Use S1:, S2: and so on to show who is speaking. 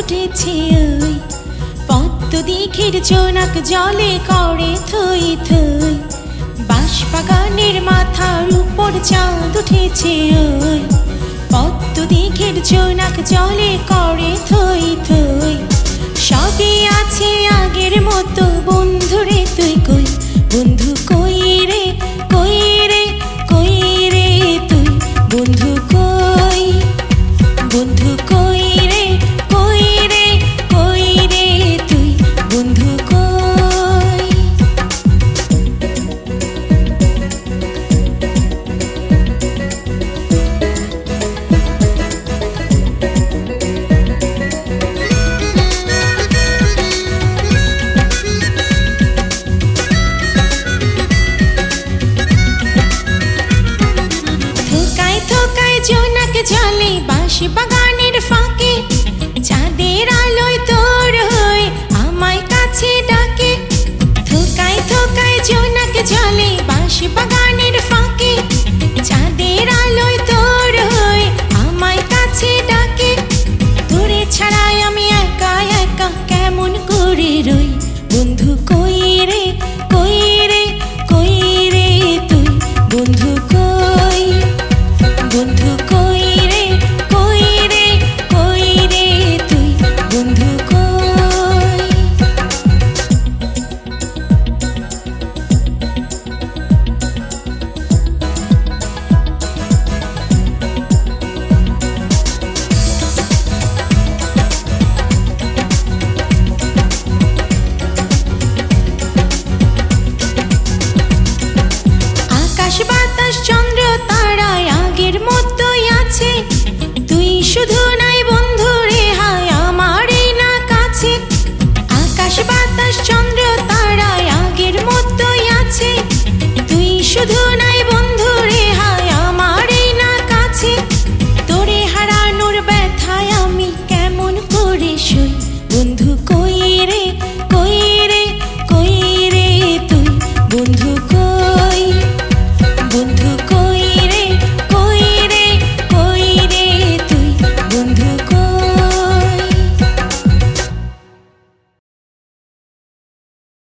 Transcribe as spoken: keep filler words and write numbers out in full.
S1: উঠেছে ওই পদ্ম দিঘির জোনাক জলে করে থই থই, বাঁশবাগানের মাথার উপর চাঁদ উঠেছে ওই পদ্ম দিঘির জোনাক জলে করে থই থই। সবই আছে আগের মতো বন্ধুরে তুই কই, বন্ধু কই রে কই রে কই রে তুই, বন্ধু কই বন্ধু কই রে কই রে কই রে তুই, বন্ধু কই। থোকায় থোকায় জোনাক জলে বাঁশবাগানের ফাঁকে, চাঁদের আলোয় তোর হয়ে আমায় কাছে ডাকে। থোকায় থোকায় জোনাক জলে বাঁশবাগান